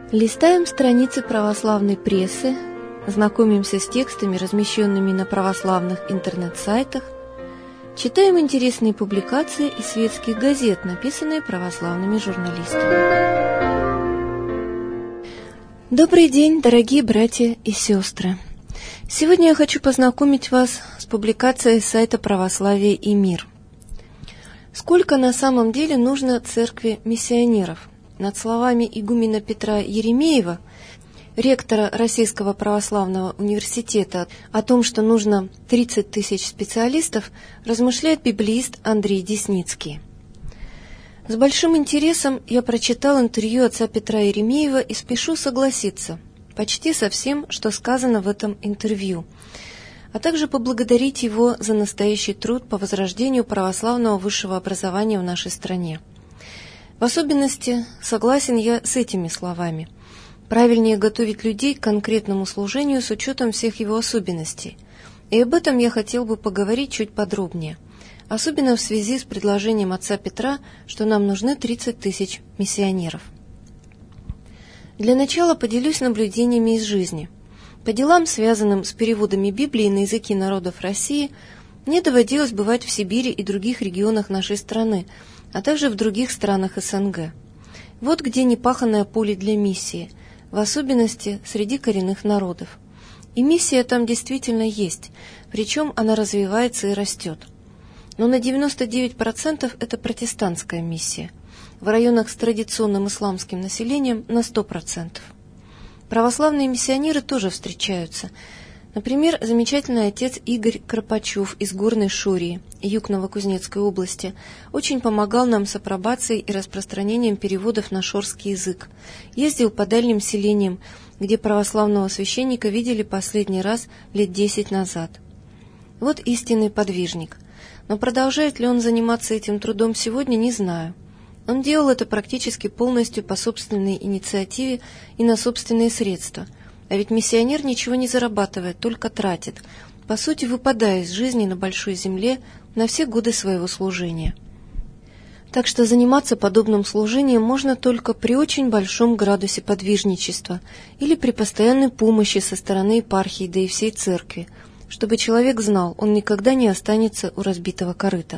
Листаем страницы православной прессы, знакомимся с текстами, размещенными на православных интернет-сайтах, читаем интересные публикации из светских газет, написанные православными журналистами. Добрый день, дорогие братья и сестры! Сегодня я хочу познакомить вас с публикацией сайта «Православие и мир». Сколько на самом деле нужно церкви миссионеров? Над словами игумена Петра Еремеева, ректора Российского православного университета, о том, что нужно 30 тысяч специалистов, размышляет библеист Андрей Десницкий. С большим интересом я прочитал интервью отца Петра Еремеева и спешу согласиться почти со всем, что сказано в этом интервью, а также поблагодарить его за настоящий труд по возрождению православного высшего образования в нашей стране. В особенности согласен я с этими словами. Правильнее готовить людей к конкретному служению с учетом всех его особенностей. И об этом я хотел бы поговорить чуть подробнее, особенно в связи с предложением отца Петра, что нам нужны 30 тысяч миссионеров. Для начала поделюсь наблюдениями из жизни. По делам, связанным с переводами Библии на языки народов России, мне доводилось бывать в Сибири и других регионах нашей страны, а также в других странах СНГ. Вот где непаханное поле для миссии, в особенности среди коренных народов. И миссия там действительно есть, причем она развивается и растет. Но на 99% это протестантская миссия, в районах с традиционным исламским населением на 100%. Православные миссионеры тоже встречаются. Например, замечательный отец Игорь Кропачев из Горной Шории, юг Новокузнецкой области, очень помогал нам с апробацией и распространением переводов на шорский язык. Ездил по дальним селениям, где православного священника видели последний раз лет 10 назад. Вот истинный подвижник. Но продолжает ли он заниматься этим трудом сегодня, не знаю. Он делал это практически полностью по собственной инициативе и на собственные средства. А ведь миссионер ничего не зарабатывает, только тратит, по сути выпадая из жизни на большой земле на все годы своего служения. Так что заниматься подобным служением можно только при очень большом градусе подвижничества или при постоянной помощи со стороны епархии, да и всей церкви, чтобы человек знал, он никогда не останется у разбитого корыта.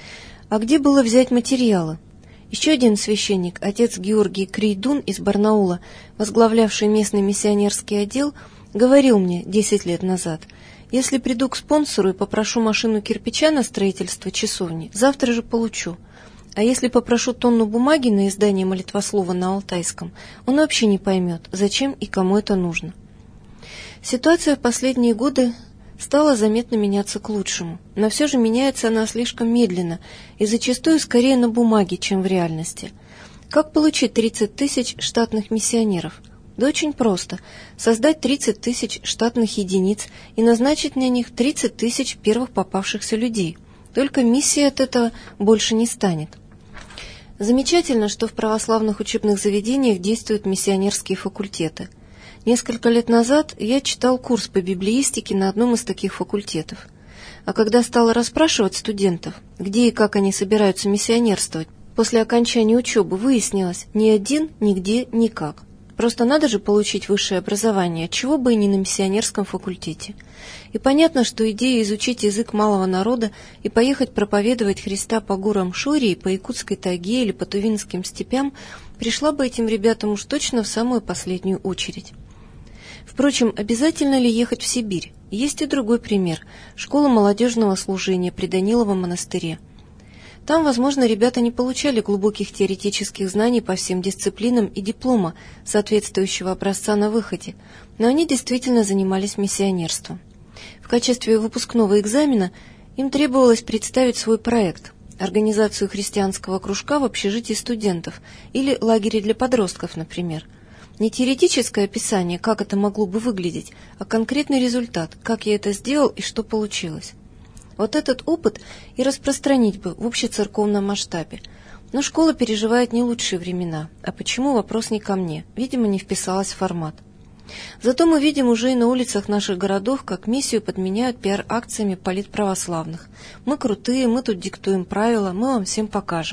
А где было взять материалы? Еще один священник, отец Георгий Крейдун из Барнаула, возглавлявший местный миссионерский отдел, говорил мне 10 лет назад: если приду к спонсору и попрошу машину кирпича на строительство часовни, завтра же получу. А если попрошу тонну бумаги на издание молитвослова на алтайском, он вообще не поймет, зачем и кому это нужно. Ситуация в последние годы стала заметно меняться к лучшему, но все же меняется она слишком медленно и зачастую скорее на бумаге, чем в реальности. Как получить 30 тысяч штатных миссионеров? Да очень просто. Создать 30 тысяч штатных единиц и назначить на них 30 тысяч первых попавшихся людей. Только миссия от этого больше не станет. Замечательно, что в православных учебных заведениях действуют миссионерские факультеты. Несколько лет назад я читал курс по библеистике на одном из таких факультетов. А когда стала расспрашивать студентов, где и как они собираются миссионерствовать, после окончания учебы выяснилось: ни один, нигде, никак. Просто надо же получить высшее образование, чего бы и не на миссионерском факультете. И понятно, что идея изучить язык малого народа и поехать проповедовать Христа по горам Шории, по Якутской тайге или по Тувинским степям пришла бы этим ребятам уж точно в самую последнюю очередь. Впрочем, обязательно ли ехать в Сибирь? Есть и другой пример – школа молодежного служения при Даниловом монастыре. Там, возможно, ребята не получали глубоких теоретических знаний по всем дисциплинам и диплома, соответствующего образца на выходе, но они действительно занимались миссионерством. В качестве выпускного экзамена им требовалось представить свой проект – организацию христианского кружка в общежитии студентов или лагере для подростков, например. Не теоретическое описание, как это могло бы выглядеть, а конкретный результат, как я это сделал и что получилось. Вот этот опыт и распространить бы в общецерковном масштабе. Но школа переживает не лучшие времена. А почему, вопрос не ко мне. Видимо, не вписалась в формат. Зато мы видим уже и на улицах наших городов, как миссию подменяют пиар-акциями политправославных. Мы крутые, мы тут диктуем правила, мы вам всем покажем.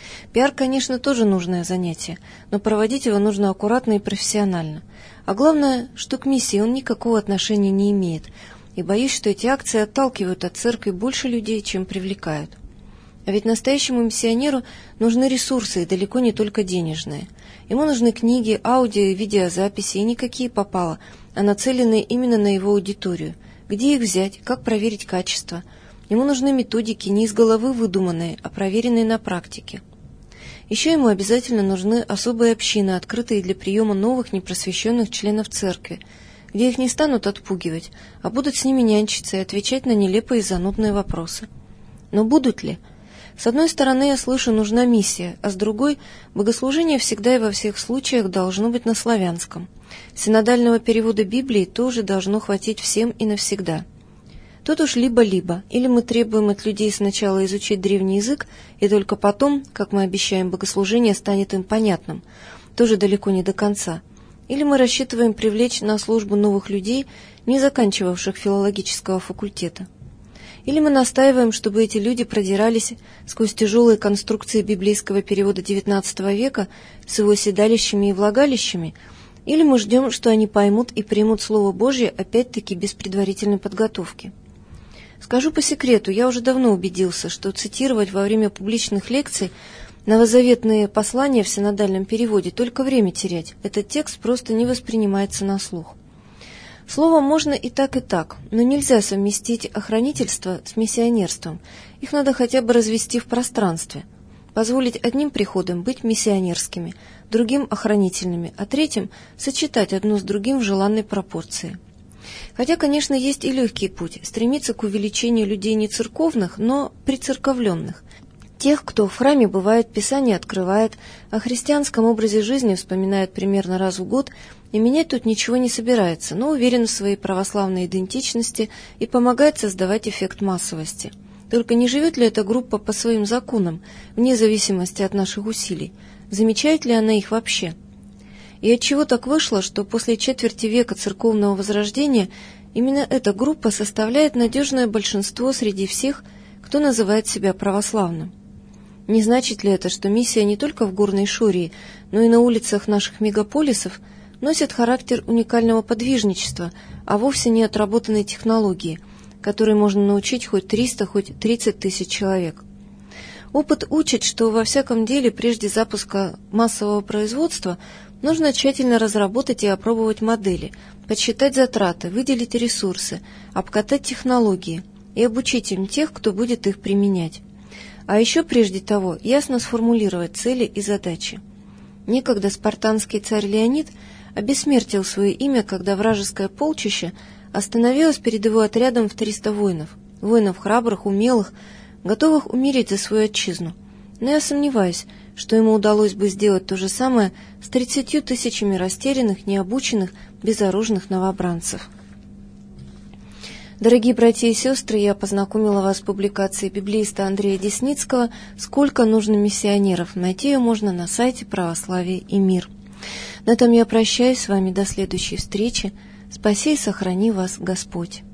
Пиар, конечно, тоже нужное занятие, но проводить его нужно аккуратно и профессионально. А главное, что к миссии он никакого отношения не имеет, и боюсь, что эти акции отталкивают от церкви больше людей, чем привлекают. А ведь настоящему миссионеру нужны ресурсы, и далеко не только денежные. Ему нужны книги, аудио и видеозаписи, и никакие попало, а нацеленные именно на его аудиторию. Где их взять, как проверить качество? Ему нужны методики, не из головы выдуманные, а проверенные на практике. Еще ему обязательно нужны особые общины, открытые для приема новых непросвещенных членов церкви, где их не станут отпугивать, а будут с ними нянчиться и отвечать на нелепые и занудные вопросы. Но будут ли? С одной стороны, я слышу, нужна миссия, а с другой, богослужение всегда и во всех случаях должно быть на славянском. Синодального перевода Библии тоже должно хватить всем и навсегда. Тут уж либо-либо, или мы требуем от людей сначала изучить древний язык, и только потом, как мы обещаем, богослужение станет им понятным, тоже далеко не до конца. Или мы рассчитываем привлечь на службу новых людей, не заканчивавших филологического факультета. Или мы настаиваем, чтобы эти люди продирались сквозь тяжелые конструкции библейского перевода XIX века с его седалищами и влагалищами, или мы ждем, что они поймут и примут Слово Божье опять-таки без предварительной подготовки. Скажу по секрету, я уже давно убедился, что цитировать во время публичных лекций новозаветные послания в синодальном переводе только время терять. Этот текст просто не воспринимается на слух. Слово можно и так, но нельзя совместить охранительство с миссионерством. Их надо хотя бы развести в пространстве. Позволить одним приходам быть миссионерскими, другим охранительными, а третьим сочетать одно с другим в желанной пропорции. Хотя, конечно, есть и легкий путь – стремиться к увеличению людей не церковных, но прицерковленных. Тех, кто в храме бывает, Писание открывает, о христианском образе жизни вспоминает примерно раз в год, и менять тут ничего не собирается, но уверен в своей православной идентичности и помогает создавать эффект массовости. Только не живет ли эта группа по своим законам, вне зависимости от наших усилий? Замечает ли она их вообще? И отчего так вышло, что после четверти века церковного возрождения именно эта группа составляет надежное большинство среди всех, кто называет себя православным? Не значит ли это, что миссия не только в Горной Шории, но и на улицах наших мегаполисов носит характер уникального подвижничества, а вовсе не отработанной технологии, которой можно научить хоть 300, хоть 30 тысяч человек? Опыт учит, что во всяком деле прежде запуска массового производства нужно тщательно разработать и опробовать модели, подсчитать затраты, выделить ресурсы, обкатать технологии и обучить им тех, кто будет их применять. А еще прежде того ясно сформулировать цели и задачи. Некогда спартанский царь Леонид обессмертил свое имя, когда вражеское полчище остановилось перед его отрядом в 300 воинов храбрых, умелых, готовых умереть за свою отчизну. Но я сомневаюсь, что ему удалось бы сделать то же самое с 30 тысячами растерянных, необученных, безоружных новобранцев. Дорогие братья и сестры, я познакомила вас с публикацией библеиста Андрея Десницкого «Сколько нужно миссионеров». Найти ее можно на сайте «Православие и мир». На этом я прощаюсь с вами до следующей встречи. Спаси и сохрани вас Господь.